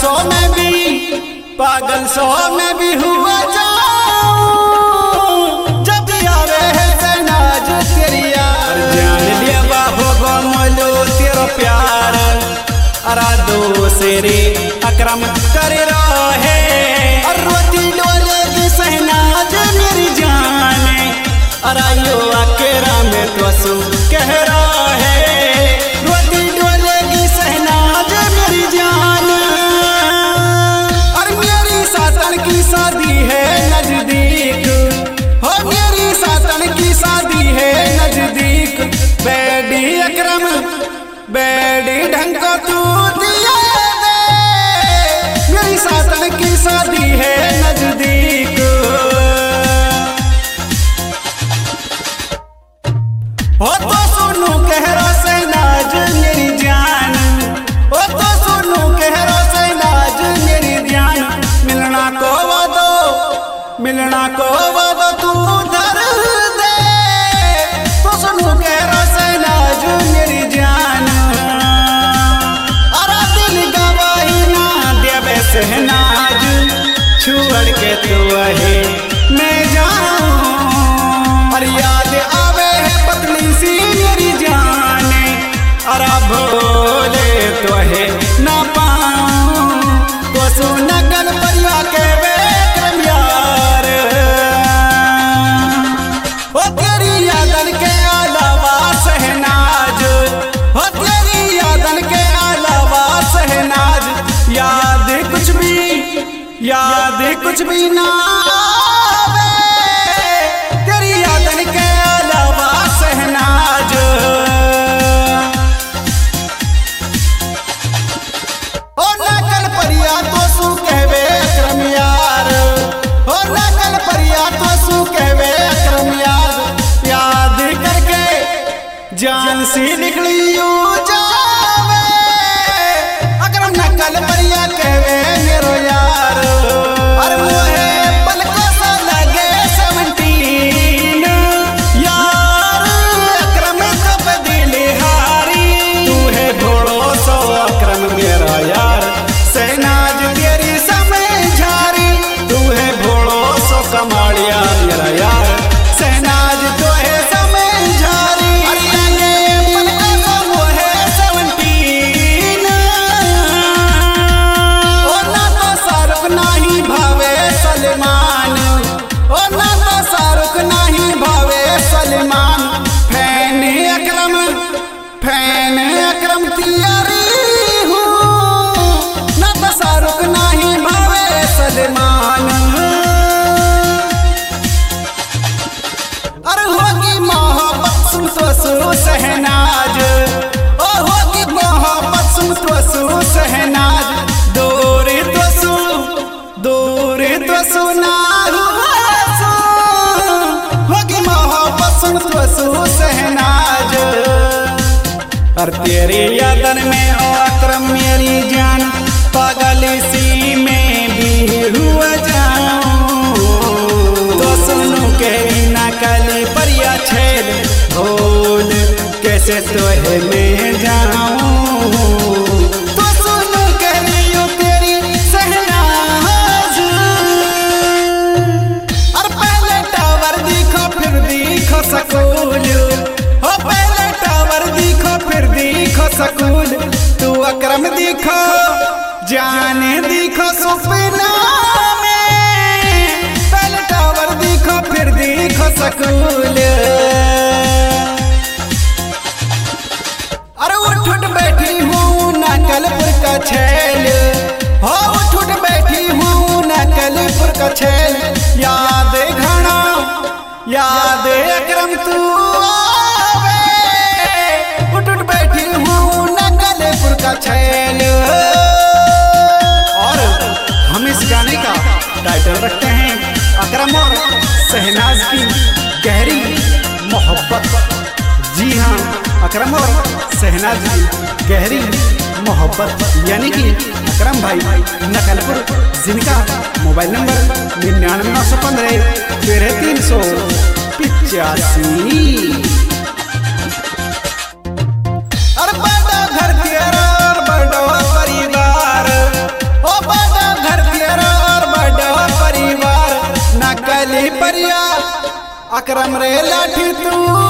पागल सो में भी हुआ जाऊं जब आवे है सहनाज तेरी यार। जान लिया बाबो मोलो तेरा प्यार अरा दो सेरे अकरम कर रहे रोती डोलेगी सहनाज मेरी जाने अरा यो अकेरा में तो सु कह रहा है रोती डोलेगी सहनाज मेरी जान। और मेरी सातन की शादी है नजदीक हो मेरी सातन की शादी है नजदीक बेडी अकरम बेडी ढंग को तू दिया दे मेरी सातन की शादी है नजदीक। हो तो सुनू कह रहा सहनाज मेरी जान हो तो सुनू कह रहा सहनाज मेरी जान मिलना को वादो तू धर दे तो सुनू कह रहा सहनाज मेरी जान। अरे दिल गवाही ना देवे सहनाज छोड़ के तू है मैं जाऊं और याद आवे है पतली सी मेरी जाने अरे भोले तो है ना पाऊं तो सुना कल परिया के बेक्रम यार। हो तेरी यादन के अलावा सहनाज हो तेरी यादन के अलावा सहनाज याद कुछ भी ना आवे तेरी यादन के अलावा सहनाज। ओ नकल परिया तो सु कहवे अकरम यार ओ नकल परिया तो सु कहवे अकरम यार याद करके जान सी निकली यूं जावे अकरम नकल परिया कहवे मेरो यार। और मोहे पलकों सा लगे 17 यार अकरम कब दिल हारी तू है भोड़ो सो अकरम मेरा यार सहनाज तेरी समझारी तू है भोड़ो सो कमाड़िया मेरा यार सहनाज तो है समझारी। अरे पलकों सा मोहे 17 ओ ना तो शाहरुख नाही भावे सलमान ओ ना तो शाहरुख नाही भावे सलमान फैन अकरम तियारी हूँ ना तो शाहरुख नाही भावे सलमान। अरे होगी मोहब्बत सुन तो सु सहनाज ओ होगी मोहब्बत सुन तो सु सहनाज दूर तो सुना होगी मोहब्बत सुन तो सु सहनाज। और तेरी यादन में ओ अकरम मेरी जान पागल सी में भी हुआ जाऊं तो सुनू के नकल परिया छेद भूल कैसे तो है मैं जाऊं तो सुनू कह रही हूँ तेरी सहनाज। और पहले टावर दिखो फिर दिखो सकूल हो पहले टावर दिखो फिर दिखो सकूल तू अकरम दिखो जाने दिखो सपना में पहले टावर दिखो फिर दिखो सकूल। अरे उठ बैठी हूँ नकलपुर का छैल हो उठ बैठी हूँ नकलपुर का छैल याद घना याद अकरम तू आवे उठ बैठी हूँ नकलपुर का छैल। और हम इस गाने का टाइटल रखते हैं अकरम और सहनाज की गहरी मोहब्बत। जी हाँ अकरम और सहनाज की गहरी मोहब्बत यानी कि अकरम भाई नकलपुर जिनका मोबाइल नंबर 9915 13385। और बड़ा घर तेरा और बड़ा परिवार ओ अकरम रे लाठी तू